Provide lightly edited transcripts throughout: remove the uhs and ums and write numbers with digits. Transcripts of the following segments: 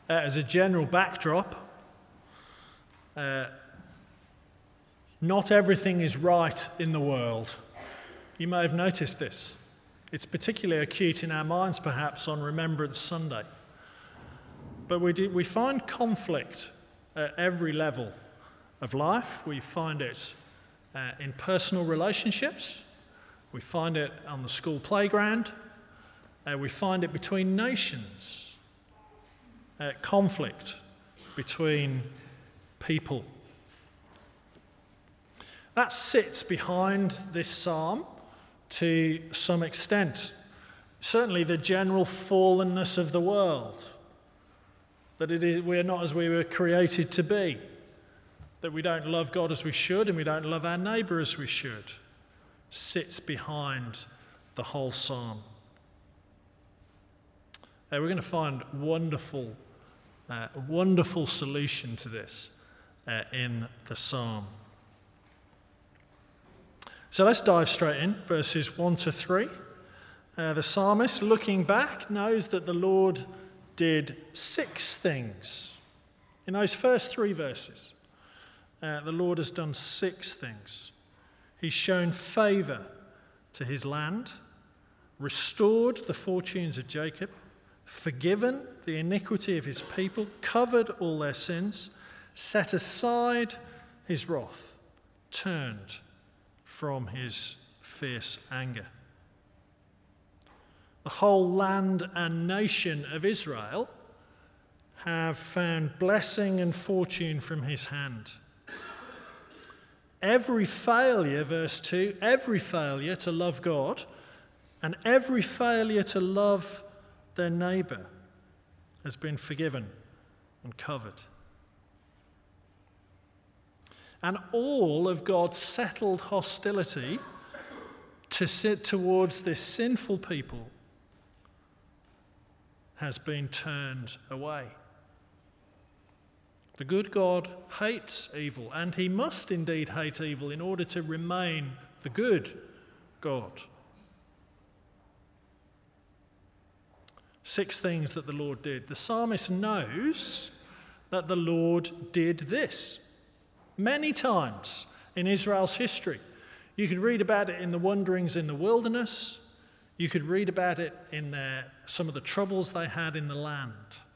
As a general backdrop, not everything is right in the world. You may have noticed this. It's particularly acute in our minds, perhaps, on Remembrance Sunday. But we find conflict at every level of life. We find it in personal relationships. We find it on the school playground. We find it between nations. Conflict between people. That sits behind this psalm to some extent. Certainly the general fallenness of the world. That we're not as we were created to be. That we don't love God as we should and we don't love our neighbour as we should. Sits behind the whole psalm. We're going to find a wonderful solution to this in the psalm. So let's dive straight in, verses 1 to 3. The psalmist, looking back, knows that the Lord did 6 things. In those first 3 verses, the Lord has done 6 things. He's shown favour to his land, restored the fortunes of Jacob, forgiven the iniquity of his people, covered all their sins, set aside his wrath, turned from his fierce anger. The whole land and nation of Israel have found blessing and fortune from his hand. Every failure, verse 2, every failure to love God and every failure to love their neighbour has been forgiven and covered. And all of God's settled hostility to sit towards this sinful people has been turned away. The good God hates evil, and he must indeed hate evil in order to remain the good God. 6 things that the Lord did. The psalmist knows that the Lord did this many times in Israel's history. You could read about it in the wanderings in the wilderness. You could read about it in some of the troubles they had in the land.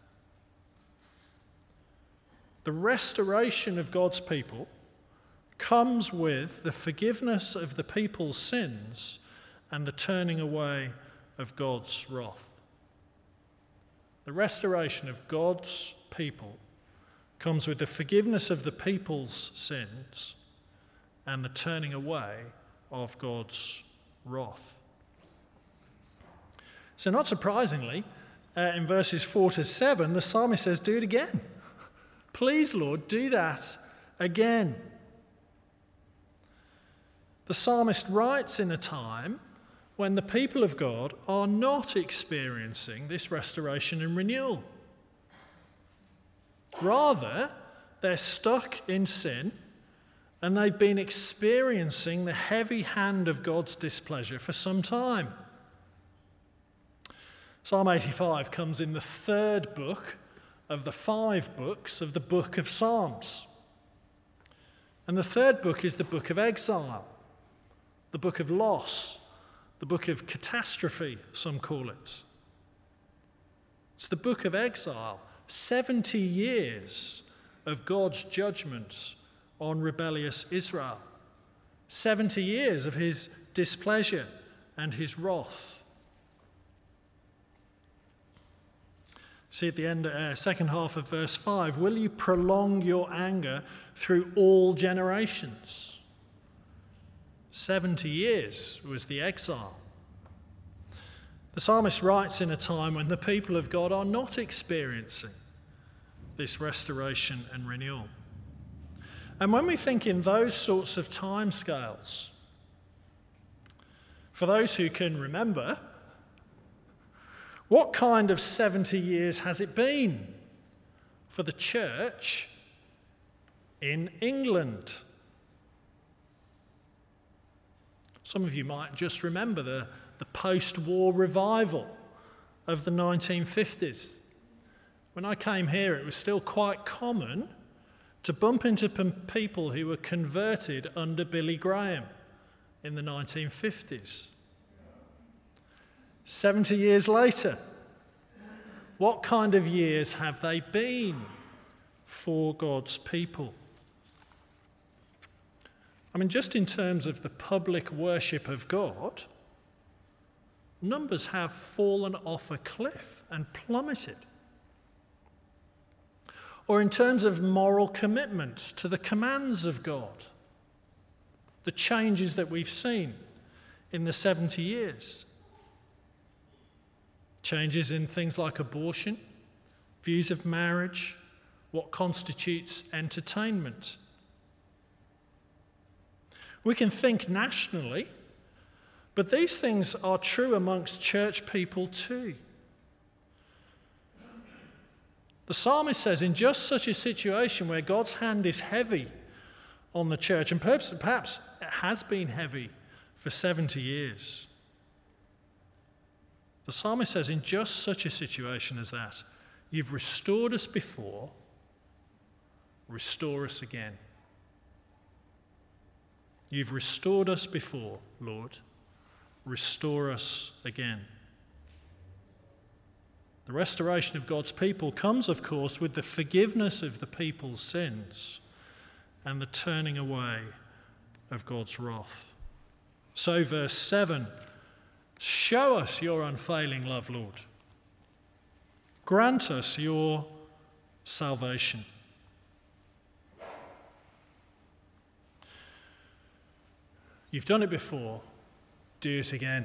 The restoration of God's people comes with the forgiveness of the people's sins and the turning away of God's wrath. The restoration of God's people comes with the forgiveness of the people's sins and the turning away of God's wrath. So not surprisingly, in verses 4 to 7, the psalmist says, do it again. Please, Lord, do that again. The psalmist writes in a time when the people of God are not experiencing this restoration and renewal. Rather, they're stuck in sin and they've been experiencing the heavy hand of God's displeasure for some time. Psalm 85 comes in the 3rd book of the 5 books of the book of Psalms. And the 3rd book is the book of exile, the book of loss, the book of catastrophe, some call it. It's the book of exile, 70 years of God's judgments on rebellious Israel, 70 years of his displeasure and his wrath. See at the end, second half of verse 5, will you prolong your anger through all generations? 70 years was the exile. The psalmist writes in a time when the people of God are not experiencing this restoration and renewal. And when we think in those sorts of timescales, for those who can remember, what kind of 70 years has it been for the church in England? Some of you might just remember the post-war revival of the 1950s. When I came here, it was still quite common to bump into people who were converted under Billy Graham in the 1950s. 70 years later, what kind of years have they been for God's people? I mean, just in terms of the public worship of God, numbers have fallen off a cliff and plummeted. Or in terms of moral commitments to the commands of God, the changes that we've seen in the 70 years. Changes in things like abortion, views of marriage, what constitutes entertainment. We can think nationally, but these things are true amongst church people too. The psalmist says, in just such a situation where God's hand is heavy on the church, and perhaps it has been heavy for 70 years, the psalmist says, in just such a situation as that, you've restored us before, restore us again. You've restored us before, Lord, restore us again. The restoration of God's people comes, of course, with the forgiveness of the people's sins and the turning away of God's wrath. So, verse 7, show us your unfailing love, Lord. Grant us your salvation. You've done it before, do it again.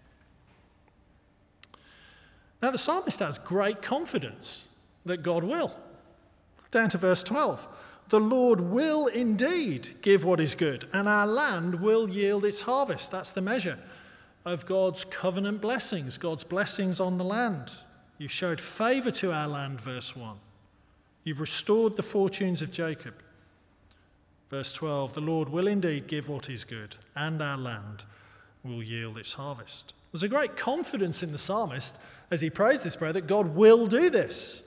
Now, the psalmist has great confidence that God will. Down to verse 12. The Lord will indeed give what is good, and our land will yield its harvest. That's the measure of God's covenant blessings, God's blessings on the land. You've showed favour to our land, verse 1. You've restored the fortunes of Jacob. Verse 12, the Lord will indeed give what is good, and our land will yield its harvest. There's a great confidence in the psalmist as he prays this prayer that God will do this.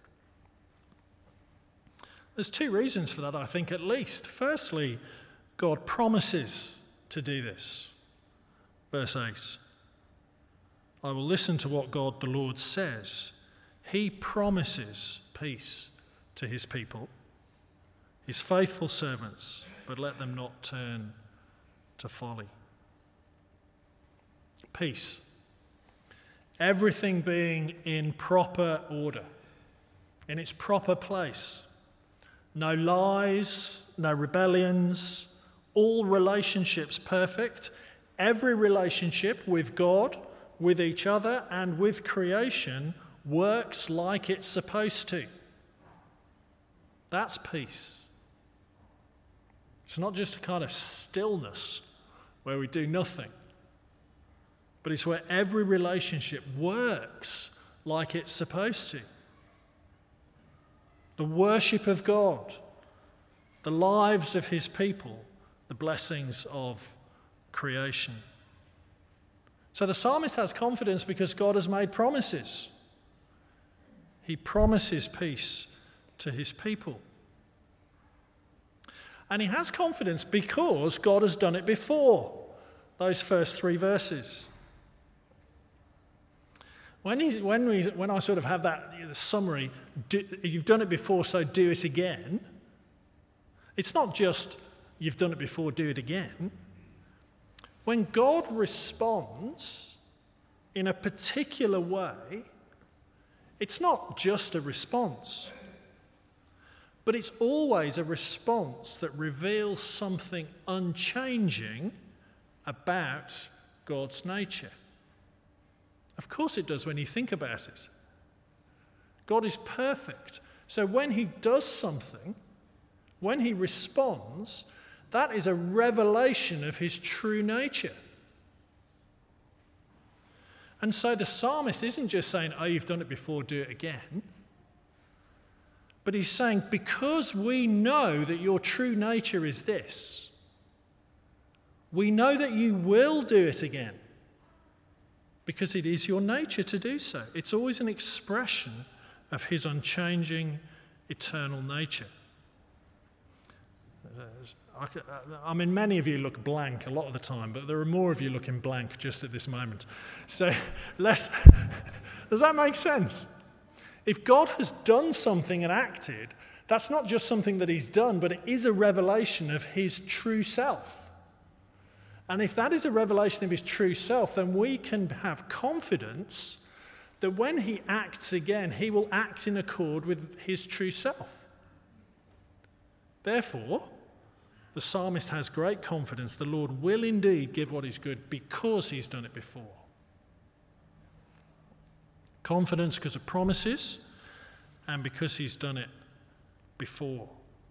There's two reasons for that, I think, at least. Firstly, God promises to do this. Verse 8, I will listen to what God the Lord says. He promises peace to his people, his faithful servants, but let them not turn to folly. Peace. Everything being in proper order, in its proper place. No lies, no rebellions, all relationships perfect. Every relationship with God, with each other, and with creation works like it's supposed to. That's peace. It's not just a kind of stillness where we do nothing, but it's where every relationship works like it's supposed to. The worship of God, the lives of his people, the blessings of creation. So the psalmist has confidence because God has made promises. He promises peace to his people. And he has confidence because God has done it before. Those first three verses. When I sort of have that summary, you've done it before, so do it again. It's not just you've done it before, do it again. When God responds in a particular way, it's not just a response, but it's always a response that reveals something unchanging about God's nature. Of course it does when you think about it. God is perfect. So when he does something, when he responds, that is a revelation of his true nature. And so the psalmist isn't just saying, oh, you've done it before, do it again. But he's saying, because we know that your true nature is this, we know that you will do it again. Because it is your nature to do so. It's always an expression of his unchanging, eternal nature. I mean, many of you look blank a lot of the time, but there are more of you looking blank just at this moment. So does that make sense? If God has done something and acted, that's not just something that he's done, but it is a revelation of his true self. And if that is a revelation of his true self, then we can have confidence that when he acts again, he will act in accord with his true self. Therefore, the psalmist has great confidence the Lord will indeed give what is good because he's done it before. Confidence because of promises and because he's done it before.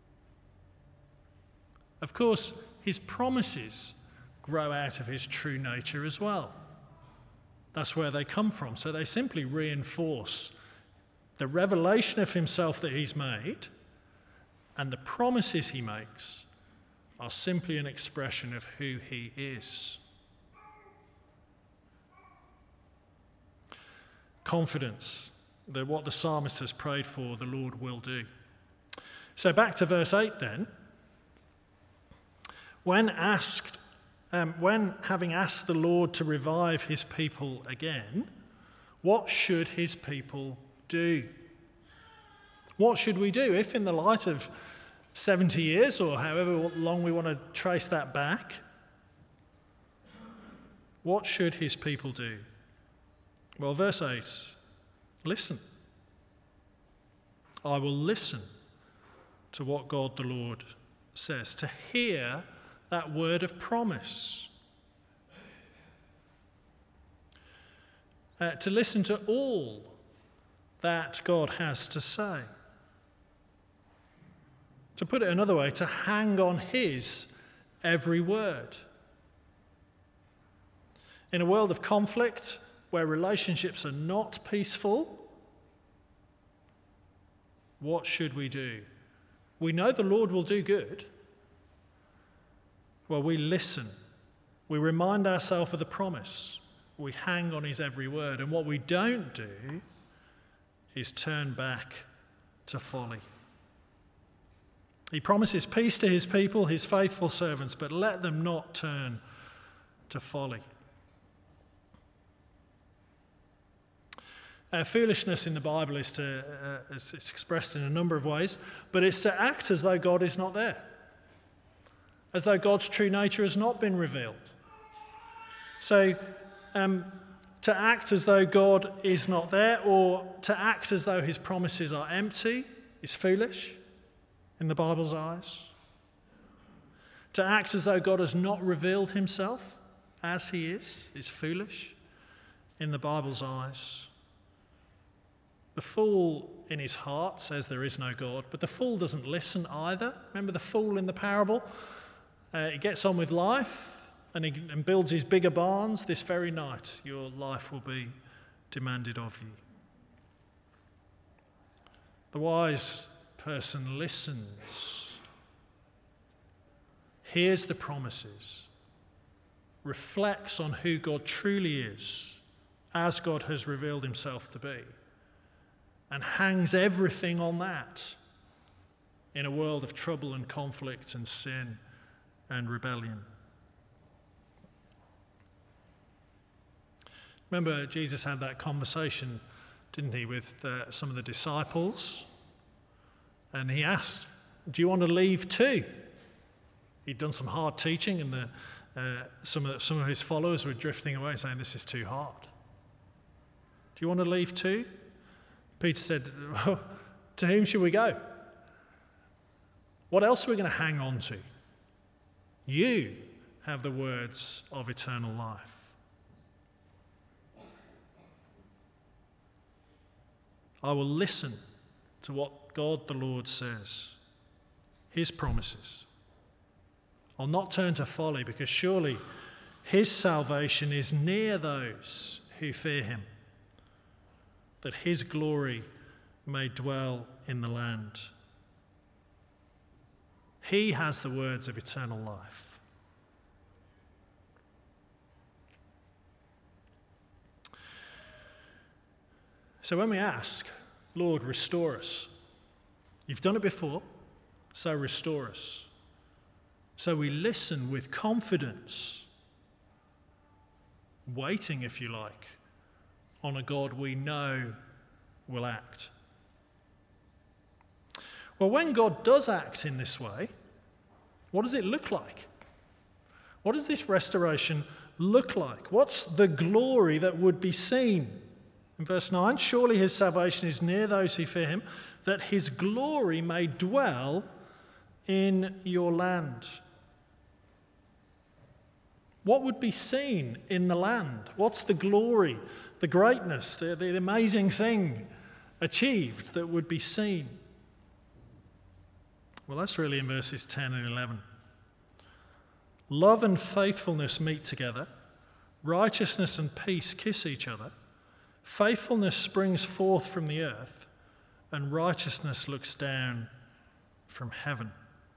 Of course, his promises grow out of his true nature as well. That's where they come from. So they simply reinforce the revelation of himself that he's made, and the promises he makes are simply an expression of who he is. Confidence that what the psalmist has prayed for, the Lord will do. So back to verse 8 then. When having asked the Lord to revive his people again, what should his people do? What should we do if, in the light of 70 years or however long we want to trace that back, what should his people do? Well, verse 8, listen. I will listen to what God the Lord says, to hear that word of promise, to listen to all that God has to say. To put it another way, to hang on his every word. In a world of conflict, where relationships are not peaceful, what should we do? We know the Lord will do good. Well, we listen. We remind ourselves of the promise. We hang on his every word. And what we don't do is turn back to folly. He promises peace to his people, his faithful servants, but let them not turn to folly. Foolishness in the Bible is it's expressed in a number of ways, but it's to act as though God is not there, as though God's true nature has not been revealed. So to act as though God is not there, or to act as though his promises are empty, is foolish in the Bible's eyes. To act as though God has not revealed himself as he is foolish in the Bible's eyes. The fool in his heart says there is no God, but the fool doesn't listen either. Remember the fool in the parable? He gets on with life and builds his bigger barns. This very night your life will be demanded of you. The wise person listens, hears the promises, reflects on who God truly is, as God has revealed himself to be, and hangs everything on that in a world of trouble and conflict and sin and rebellion. Remember, Jesus had that conversation, didn't he, with some of the disciples? And he asked, do you want to leave too? He'd done some hard teaching, and some of his followers were drifting away saying, this is too hard. Do you want to leave too? Peter said, well, to whom should we go? What else are we going to hang on to? You have the words of eternal life. I will listen to what God the Lord says, his promises. I'll not turn to folly, because surely his salvation is near those who fear him, that his glory may dwell in the land. He has the words of eternal life. So when we ask, Lord, restore us. You've done it before, so restore us. So we listen with confidence, waiting, if you like, on a God we know will act. Well, when God does act in this way, what does it look like? What does this restoration look like? What's the glory that would be seen? In verse 9, surely his salvation is near those who fear him, that his glory may dwell in your land. What would be seen in the land? What's the glory, the greatness, the amazing thing achieved that would be seen? Well, that's really in verses 10 and 11. Love and faithfulness meet together. Righteousness and peace kiss each other. Faithfulness springs forth from the earth, and righteousness looks down from heaven.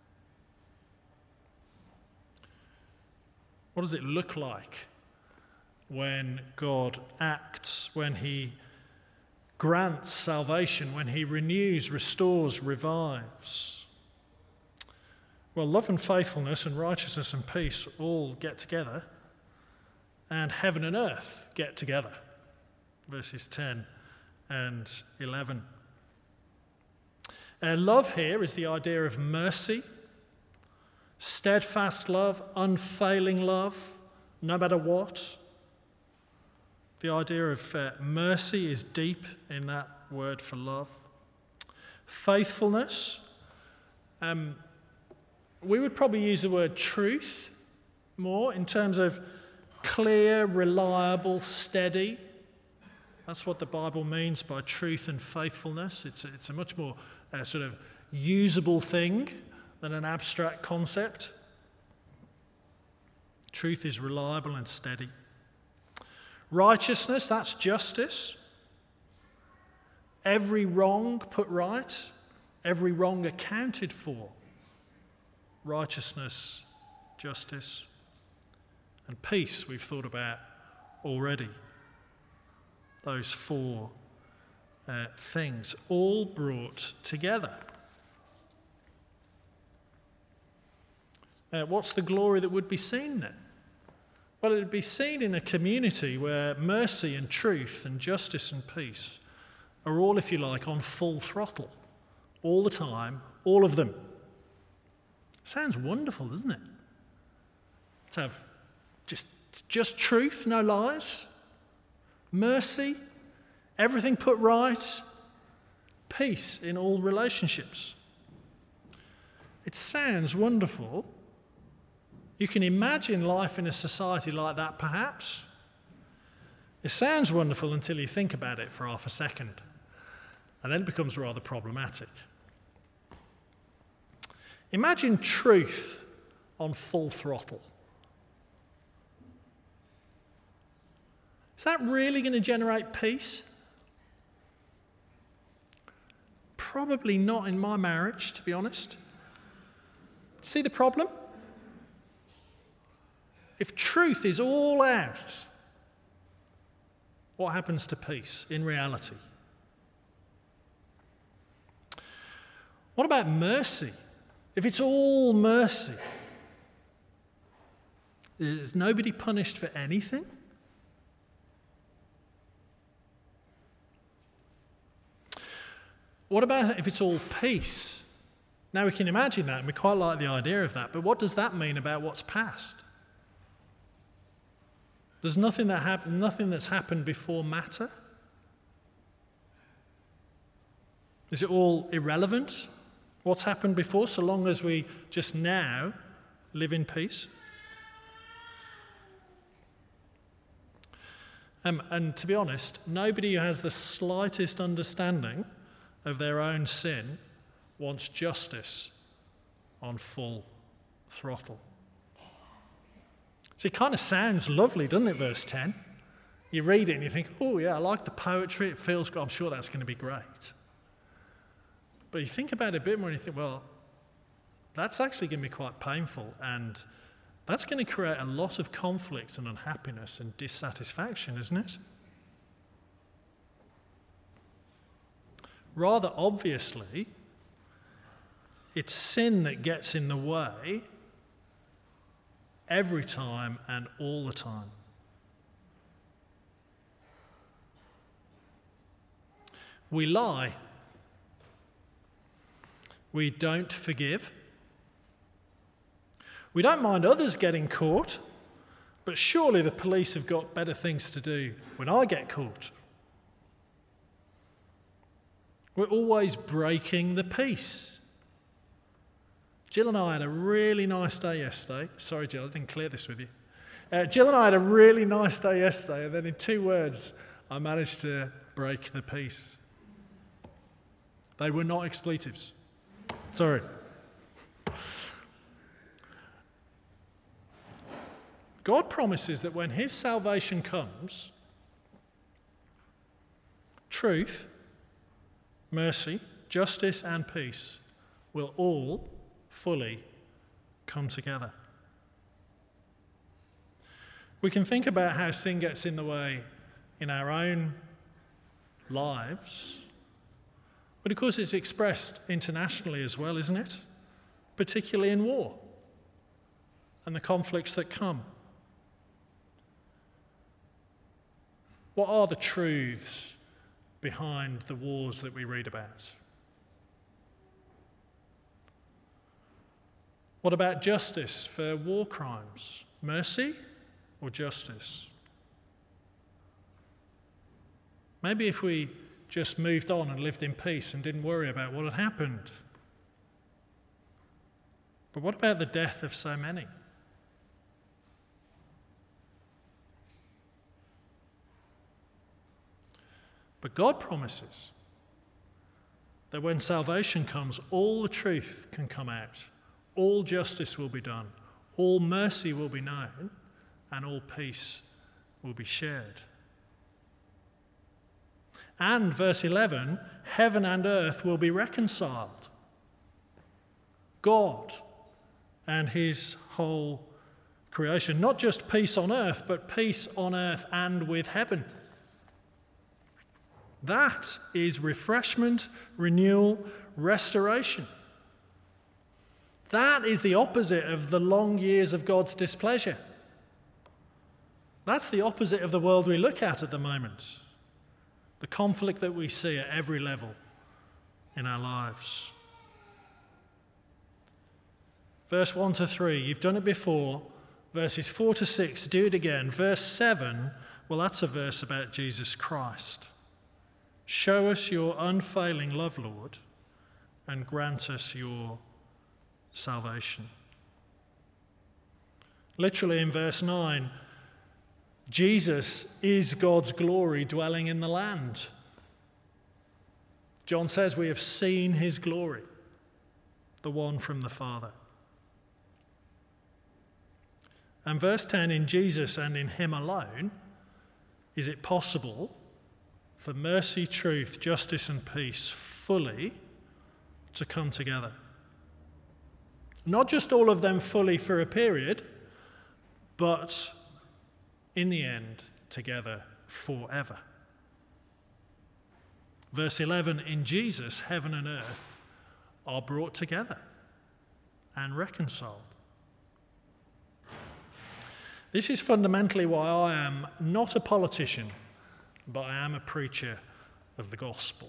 What does it look like when God acts, when he grants salvation, when he renews, restores, revives? Well, love and faithfulness and righteousness and peace all get together, and heaven and earth get together. Verses 10 and 11. Love here is the idea of mercy, steadfast love, unfailing love, no matter what. The idea of mercy is deep in that word for love. Faithfulness, we would probably use the word truth more in terms of clear, reliable, steady. That's what the Bible means by truth and faithfulness. It's a much more sort of usable thing than an abstract concept. Truth is reliable and steady. Righteousness, that's justice. Every wrong put right, every wrong accounted for. Righteousness, justice, and peace we've thought about already. Those four things all brought together. What's the glory that would be seen then? Well, it would be seen in a community where mercy and truth and justice and peace are all, if you like, on full throttle, all the time, all of them. Sounds wonderful, doesn't it? To have just truth, no lies, mercy, everything put right, peace in all relationships. It sounds wonderful. You can imagine life in a society like that, perhaps. It sounds wonderful until you think about it for half a second, and then it becomes rather problematic. Imagine truth on full throttle. Is that really going to generate peace? Probably not in my marriage, to be honest. See the problem? If truth is all out, what happens to peace in reality? What about mercy? If it's all mercy, is nobody punished for anything? What about if it's all peace? Now we can imagine that, and we quite like the idea of that, but what does that mean about what's past? Does nothing that's happened before matter? Is it all irrelevant? What's happened before, so long as we just now live in peace? And to be honest, nobody who has the slightest understanding of their own sin wants justice on full throttle. So it kind of sounds lovely, doesn't it, verse 10? You read it and you think, oh yeah, I like the poetry, it feels good, I'm sure that's going to be great. But you think about it a bit more and you think, well, that's actually going to be quite painful, and that's going to create a lot of conflict and unhappiness and dissatisfaction, isn't it? Rather obviously, it's sin that gets in the way every time and all the time. We lie. We don't forgive. We don't mind others getting caught, but surely the police have got better things to do when I get caught. We're always breaking the peace. Jill and I had a really nice day yesterday. Sorry, Jill, I didn't clear this with you. Jill and I had a really nice day yesterday, and then in 2 words, I managed to break the peace. They were not expletives. Sorry. God promises that when his salvation comes, truth, mercy, justice, and peace will all fully come together. We can think about how sin gets in the way in our own lives, but of course it's expressed internationally as well, isn't it? Particularly in war and the conflicts that come. What are the truths behind the wars that we read about? What about justice for war crimes? Mercy or justice? Maybe if we just moved on and lived in peace and didn't worry about what had happened. But what about the death of so many? But God promises that when salvation comes, all the truth can come out, all justice will be done, all mercy will be known, and all peace will be shared. And, verse 11, heaven and earth will be reconciled. God and his whole creation. Not just peace on earth, but peace on earth and with heaven. That is refreshment, renewal, restoration. That is the opposite of the long years of God's displeasure. That's the opposite of the world we look at the moment. The conflict that we see at every level in our lives. Verse 1 to 3, you've done it before. Verses 4 to 6, do it again. Verse 7, well, that's a verse about Jesus Christ. Show us your unfailing love, Lord, and grant us your salvation. Literally in verse 9, Jesus is God's glory dwelling in the land. John says we have seen his glory, the one from the Father. And verse 10, in Jesus and in him alone, is it possible for mercy, truth, justice, and peace fully to come together. Not just all of them fully for a period, but in the end, together forever. Verse 11, in Jesus, heaven and earth are brought together and reconciled. This is fundamentally why I am not a politician, but I am a preacher of the gospel.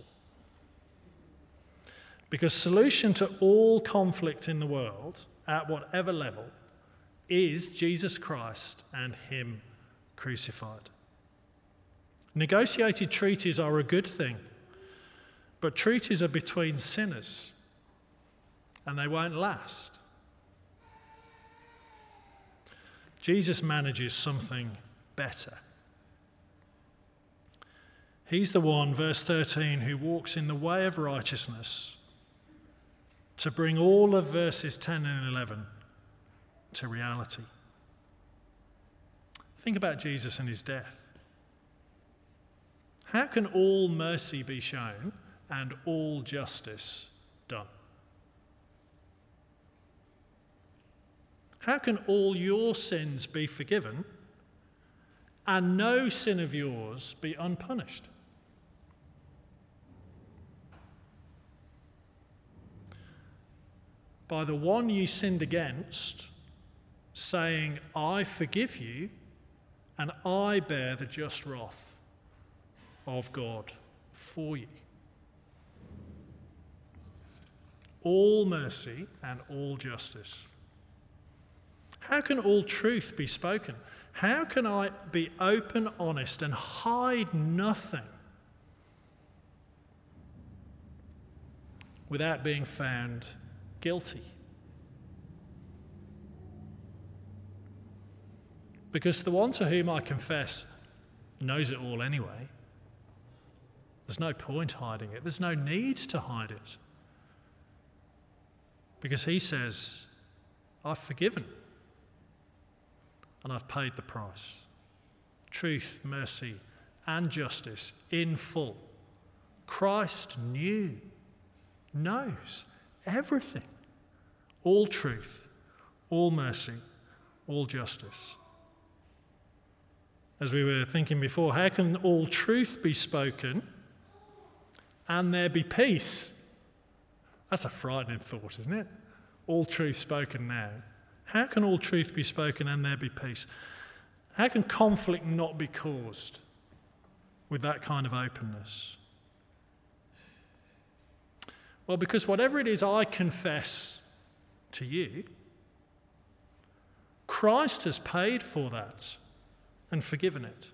Because solution to all conflict in the world, at whatever level, is Jesus Christ and him crucified. Negotiated treaties are a good thing, but treaties are between sinners, and they won't last. Jesus manages something better. He's the one, verse 13, who walks in the way of righteousness to bring all of verses 10 and 11 to reality. Think about Jesus and his death. How can all mercy be shown and all justice done? How can all your sins be forgiven and no sin of yours be unpunished? by the one you sinned against, saying, I forgive you, and I bear the just wrath of God for you. All mercy and all justice. How can all truth be spoken? How can I be open, honest, and hide nothing without being found guilty? Because the one to whom I confess knows it all anyway. There's no point hiding it. There's no need to hide it. Because he says, I've forgiven and I've paid the price. Truth, mercy, and justice in full. Christ knows everything. All truth, all mercy, all justice. As we were thinking before, how can all truth be spoken and there be peace? That's a frightening thought, isn't it? All truth spoken now. How can all truth be spoken and there be peace? How can conflict not be caused with that kind of openness? Well, because whatever it is I confess to you, Christ has paid for that and forgiven it.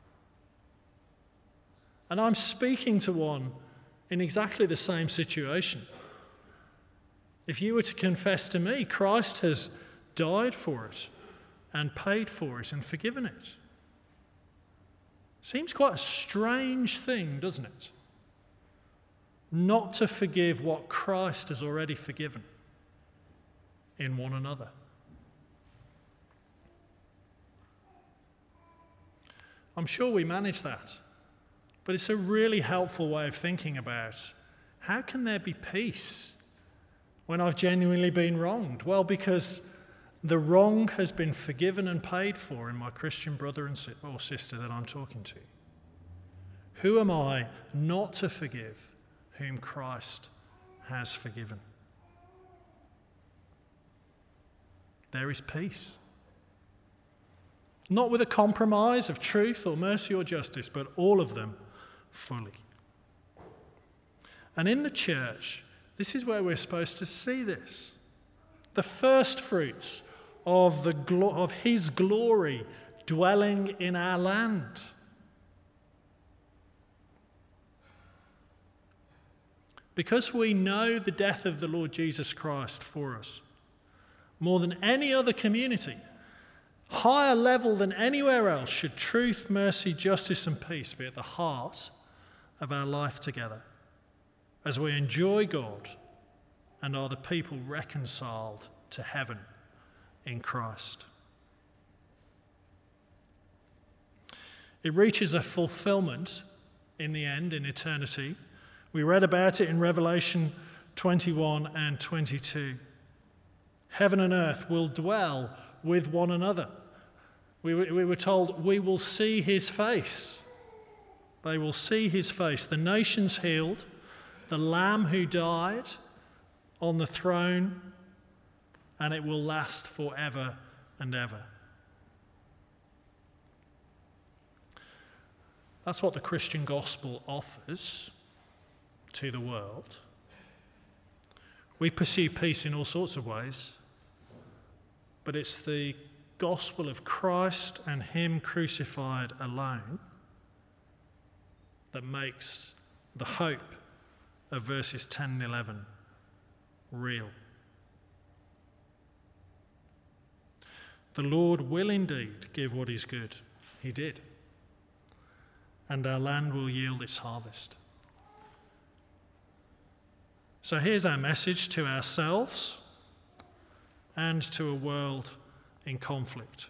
And I'm speaking to one in exactly the same situation. If you were to confess to me, Christ has died for it and paid for it and forgiven it. Seems quite a strange thing, doesn't it? Not to forgive what Christ has already forgiven in one another. I'm sure we manage that, but it's a really helpful way of thinking about how can there be peace when I've genuinely been wronged? Well, because the wrong has been forgiven and paid for in my Christian brother or sister that I'm talking to. Who am I not to forgive whom Christ has forgiven? There is peace. Not with a compromise of truth or mercy or justice, but all of them fully. And in the church, this is where we're supposed to see this. The first fruits of his glory dwelling in our land. Because we know the death of the Lord Jesus Christ for us, more than any other community, higher level than anywhere else, should truth, mercy, justice, and peace be at the heart of our life together as we enjoy God and are the people reconciled to heaven in Christ. It reaches a fulfillment in the end, in eternity. We read about it in Revelation 21 and 22. Heaven and earth will dwell with one another. We were told we will see his face. They will see his face. The nations healed, the Lamb who died on the throne, and it will last forever and ever. That's what the Christian gospel offers to the world. We pursue peace in all sorts of ways, but it's the gospel of Christ and him crucified alone that makes the hope of verses 10 and 11 real. The Lord will indeed give what is good. He did. And our land will yield its harvest. So here's our message to ourselves and to a world in conflict.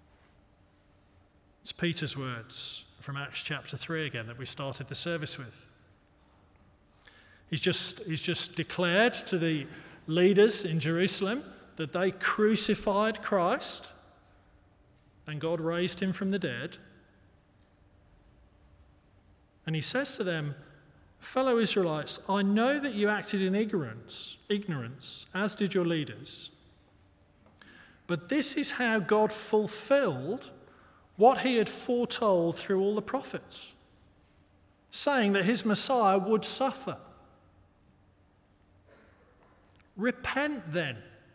It's Peter's words from Acts chapter 3 again that we started the service with. He's just declared to the leaders in Jerusalem that they crucified Christ and God raised him from the dead. And he says to them, Fellow Israelites, I know that you acted in ignorance, as did your leaders. But this is how God fulfilled what he had foretold through all the prophets, saying that his Messiah would suffer. Repent then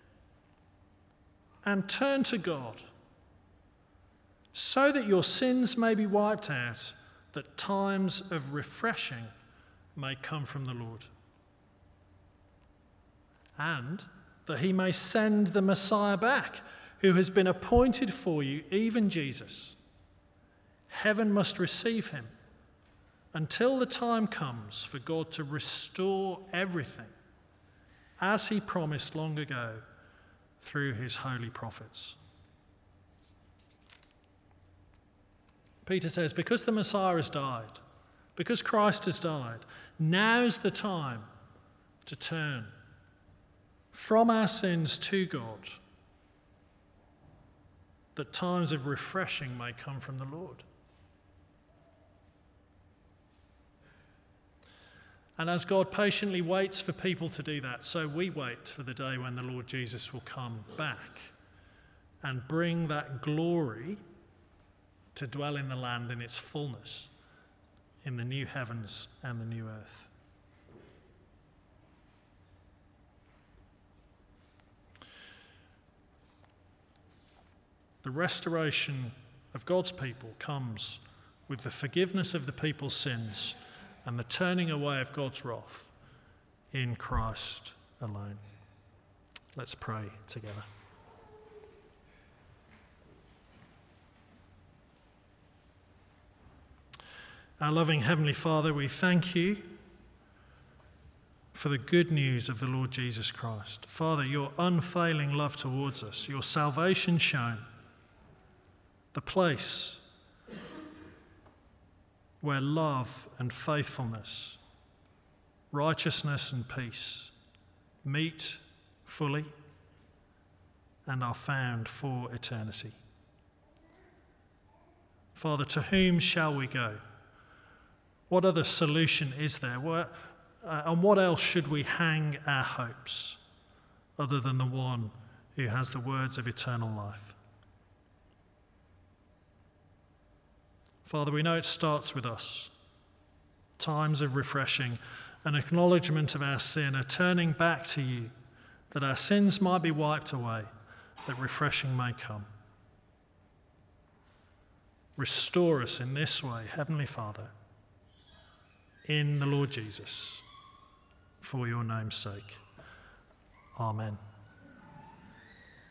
and turn to God, so that your sins may be wiped out, that times of refreshing may come from the Lord, and that he may send the Messiah back, who has been appointed for you, even Jesus. Heaven must receive him until the time comes for God to restore everything, as he promised long ago through his holy prophets. Peter says, because the Messiah has died, because Christ has died, now's the time to turn from our sins to God, that times of refreshing may come from the Lord. And as God patiently waits for people to do that, so we wait for the day when the Lord Jesus will come back and bring that glory to dwell in the land in its fullness, in the new heavens and the new earth. The restoration of God's people comes with the forgiveness of the people's sins and the turning away of God's wrath in Christ alone. Let's pray together. Our loving Heavenly Father, we thank you for the good news of the Lord Jesus Christ. Father, your unfailing love towards us, your salvation shown, the place where love and faithfulness, righteousness and peace meet fully and are found for eternity. Father, to whom shall we go? What other solution is there? On what else should we hang our hopes other than the one who has the words of eternal life? Father, we know it starts with us. Times of refreshing, an acknowledgement of our sin, a turning back to you, that our sins might be wiped away, that refreshing may come. Restore us in this way, Heavenly Father, in the Lord Jesus, for your name's sake. Amen.